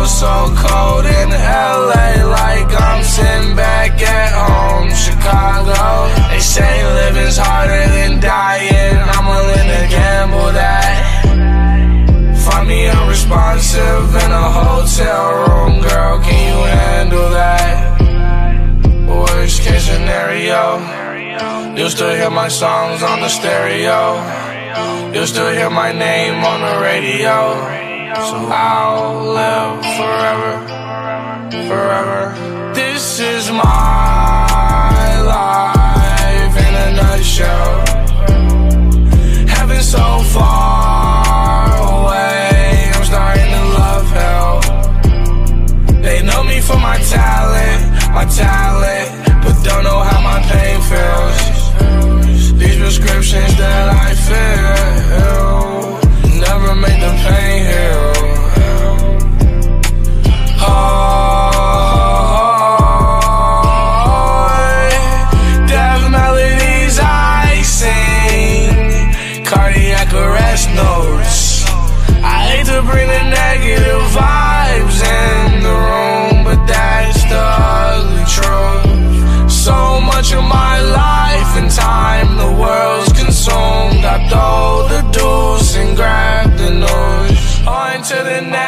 feel so cold in LA, like I'm sitting back at home. Chicago, they say living's harder than dying. I'm willing to gamble that. Find me unresponsive in a hotel room, girl, can you handle that? Worst case scenario, you'll still hear my songs on the stereo. You'll still hear my name on the radio. So I'll live forever, forever. This is my life in a nutshell. Heaven so far away, I'm starting to love hell. They know me for my talent, but don't know how my pain feels. These prescriptions that I feel never make the pain heal. Death melodies I sing, cardiac arrest notes. I hate to bring the negative vibes in the room, but that's the ugly truth. So much of my life and time, the world's consumed. I throw the deuce and grab the news. On to the next.